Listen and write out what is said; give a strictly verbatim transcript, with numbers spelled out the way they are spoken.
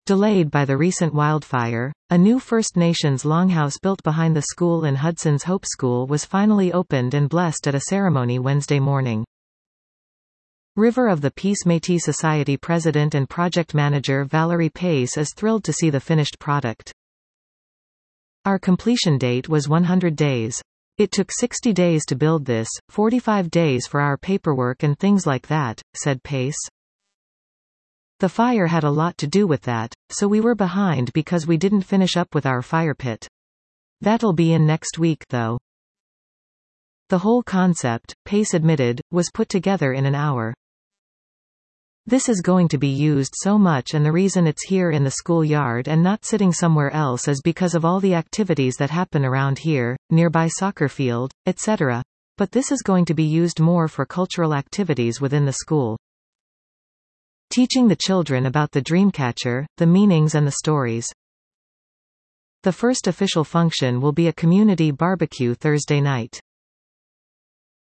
Delayed by the recent wildfire, a new First Nations longhouse built behind the school in Hudson's Hope School was finally opened and blessed at a ceremony Wednesday morning. River of the Peace Métis Society president and project manager Valerie Pace is thrilled to see the finished product. Our completion date was one hundred days. It took sixty days to build this, forty-five days for our paperwork and things like that, said Pace. The fire had a lot to do with that, so we were behind because we didn't finish up with our fire pit. That'll be in next week though. The whole concept, Pace admitted, was put together in an hour. This is going to be used so much, and the reason it's here in the schoolyard and not sitting somewhere else is because of all the activities that happen around here, nearby soccer field, et cetera. But this is going to be used more for cultural activities within the school. Teaching the children about the Dreamcatcher, the meanings and the stories. The first official function will be a community barbecue Thursday night.